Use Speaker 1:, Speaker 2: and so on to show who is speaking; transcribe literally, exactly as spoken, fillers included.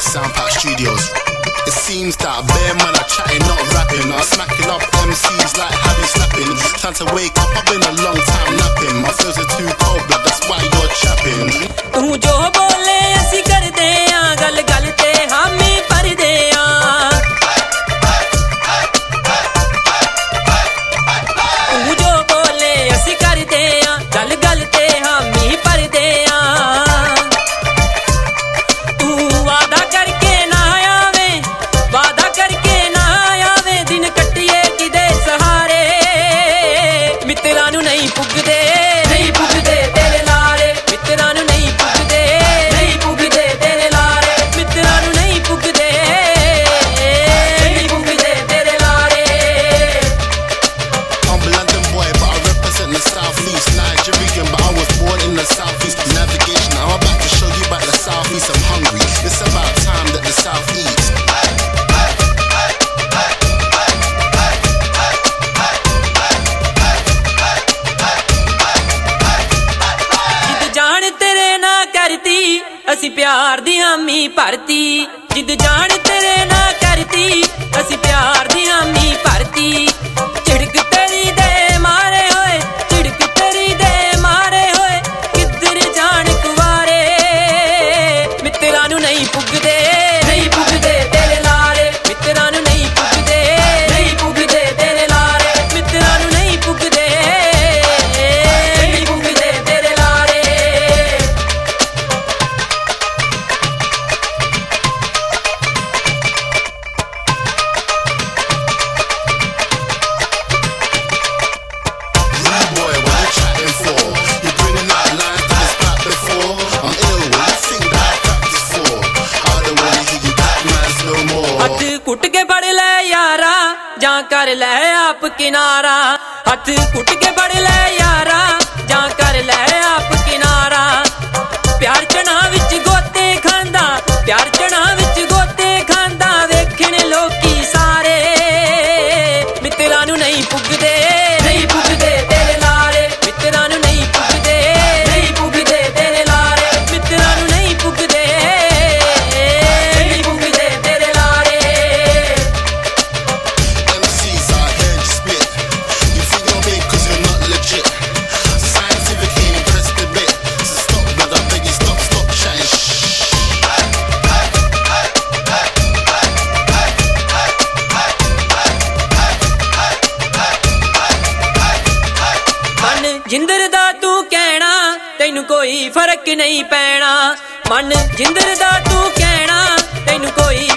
Speaker 1: Soundpack Studios. It seems that bare man are chatting, not rapping. I'm smacking up M Cs like Habby snapping. Time to wake up, I've been a long time napping. My flows are too cold blood, that's why you're chapping.
Speaker 2: तू जो बोले असी कर दे आ गल गल ते हामी पर दे आ तू जो बोले असी कर दे आ गल गल ते हामी पर दे आ तू वादा करके ना आवे वादा करके ना आवे दिन कट्टिए किदे सहारे मित्तरां नू नहीं पुगदे नहीं पुगदे तेरे लारे मित्तरां नू नहीं पुगदे नहीं पुगदे तेरे लारे मित्तरां नू नहीं पुगदे नहीं पुगदे तेरे लारे
Speaker 1: I'm a London boy but I represent the southeast. Nigerian but I was born in the southeast. Navigation, I'm about to show you about the southeast. I'm hungry, it's about time that the south eats.
Speaker 2: जिद जान तेरे ना करती असी प्यार दी हामी भरती जिद जान तेरे ना करती असी प्यार दी हामी भरती झिड़क तेरी दे मारे होए झिड़क तेरी दे मारे होए किधर जान कुवारे मित्तरां नू नहीं पुगदे नहीं पुगदे तेरे लारे मित्तरां नू नहीं पुगदे नहीं पुगदे तेरे लारे मित्तरां नू नहीं पुगदे नहीं पुगदे तेरे लारे
Speaker 1: Rude boy, what you chatting for? You bringing out lines that was back before. I'm ill, what you think that I practice for? I don't wanna hear you back man's no more.
Speaker 2: हथ कुट के बड़ ले यारा जां कर ले आप किनारा हथ कुट के बड़ ले यारा जां कर ले आप किनारा प्यार चना विच गोते खांदा प्यार चना विच गोते खांदा वेखण लोकी सारे मित्तरां नू नहीं पुगदे नहीं पुगदे तेरे लारे मित्तरां नू नहीं पुगदे नहीं पुगदे तेरे लारे मित्तरां नू नहीं पुगदे नहीं पुगदे तेरे लारे
Speaker 1: M Cs, I heard you spit. You think you're big cause you're not legit. Scientific ain't impressed a bit. So stop blood, I beg you stop, stop chatting shh.
Speaker 2: मन जिंदर दा तू कहना तैनू कोई फर्क नहीं पैना मन जिंदर दा तू कहना तैनू कोई